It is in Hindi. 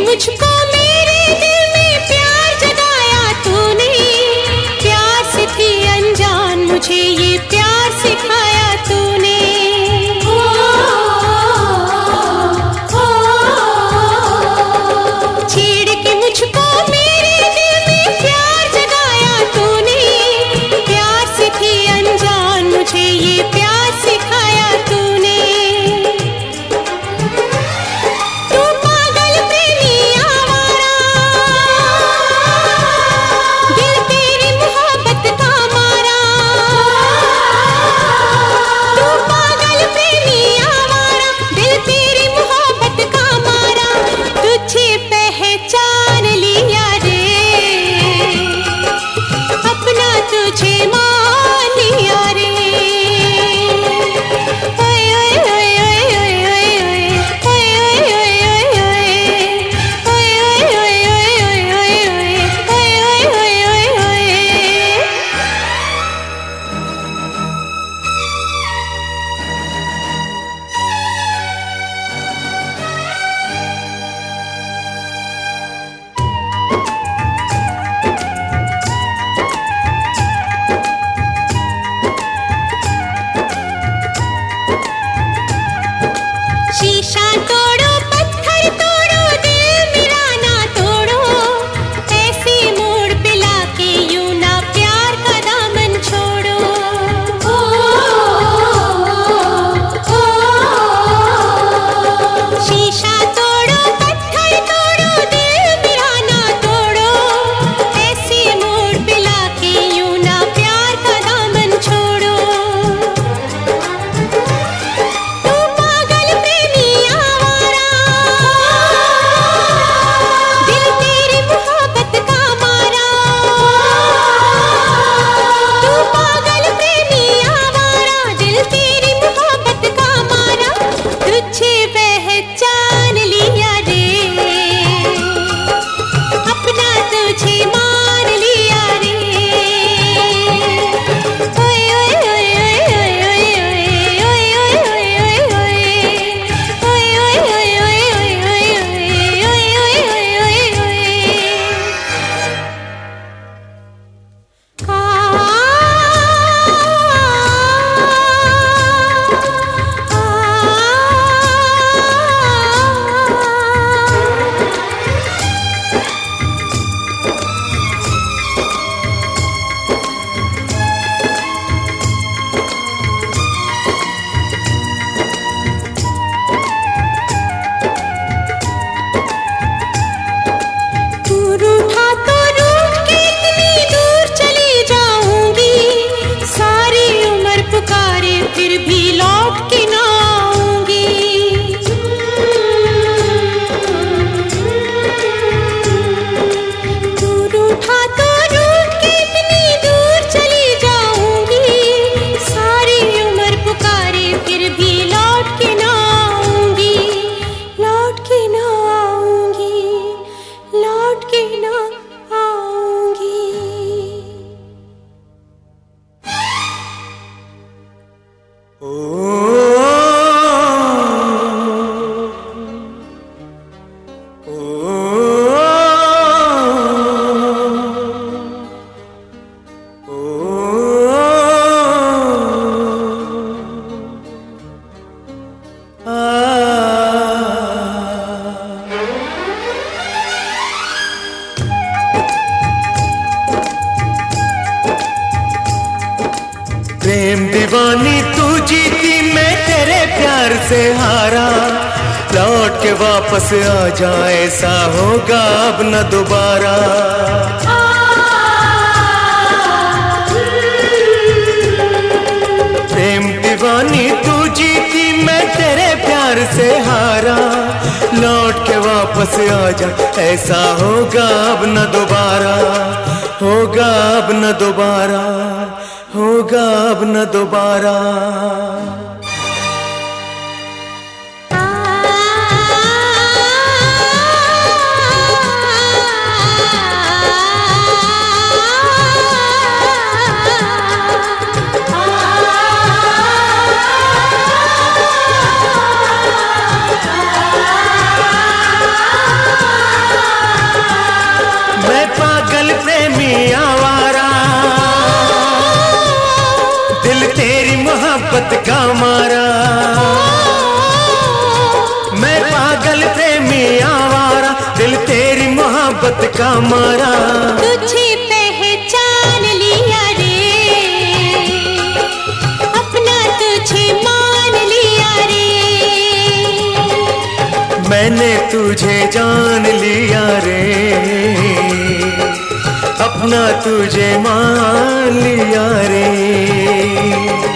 मुझको मेरे दिल में प्यार जगाया तूने, प्यार से थी अनजान मुझे ये प्यार सिखाया तूने। छेड़ के मुझको मेरे दिल में प्यार जगाया तूने, प्यार से थी अनजान मुझे ये प्यार सिखाया तूने। तू पागल प्रेमी आवारा, दिल तेरी मोहब्बत का मारा। तू पागल प्रेमी आवारा, दिल तेरी मोहब्बत का मारा। तुझे पहचान लिया रे, अपना तुझे मान लिया रे। ओए ओए ओए ओए ओए ओए ओए ओए ओए शीशा तोड़ो पत्थर तोड़ो दिल मेरा ना तोड़ो, ऐसे मोड़ पे लाके यूं ना प्यार का दामन छोड़ो। शीशा तोड़ो पत्थर तोड़ो दिल मेरा ना तोड़ो, ऐसे मोड़ पे लाके यूं ना प्यार का दामन छोड़ो। तू पागल प्रेमी आवारा, दिल तेरी मोहब्बत का मारा। तू पागल प्रेमी आवारा, दिल तेरी मोहब्बत का मारा। तुझे पहचान लिया रे, अपना तुझे मान लिया रे। ओए ओए ओए ओए ओए ओए ओए तू रूठा तो रूठ के इतनी दूर चली जाऊंगी, सारी उम्र पुकारे फिर भी लौट के ना आऊंगी। तू रूठा तो रूठ के इतनी दूर चली जाऊंगी, सारी उम्र पुकारे फिर भी लौट के ना आऊंगी। लौट के ना आऊंगी, लौट के ना आऊंगी। ओ प्रेम दीवानी तू जीती मैं तेरे प्यार से हारा, लौट के वापस आ जाए ऐसा होगा अब न दोबारा। प्रेम दीवानी तू जीती मैं तेरे प्यार से हारा, लौट के वापस आ जा ऐसा होगा अब न दोबारा। होगा अब न दोबारा, होगा अब न दोबारा। झटका मारा, तुझे पहचान लिया रे, अपना तुझे मान लिया रे, मैंने तुझे जान लिया रे, अपना तुझे मान लिया रे।